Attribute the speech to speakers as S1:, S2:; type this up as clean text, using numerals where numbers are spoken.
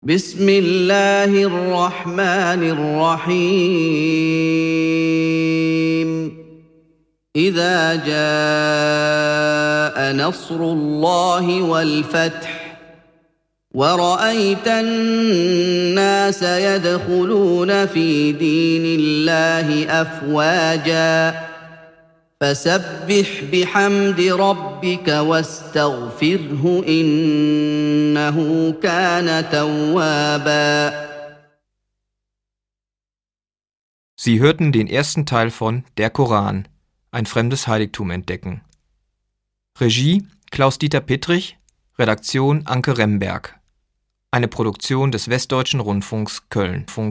S1: بسم الله الرحمن الرحيم إذا جاء نصر الله والفتح ورأيت الناس يدخلون في دين الله أفواجا فسبح بحمد ربك واستغفره إنه كان توابا.
S2: Sie hörten den ersten Teil von Der Koran, ein fremdes Heiligtum entdecken. Regie Klaus-Dieter Pittrich, Redaktion Anke Remberg. Eine Produktion des Westdeutschen Rundfunks Köln.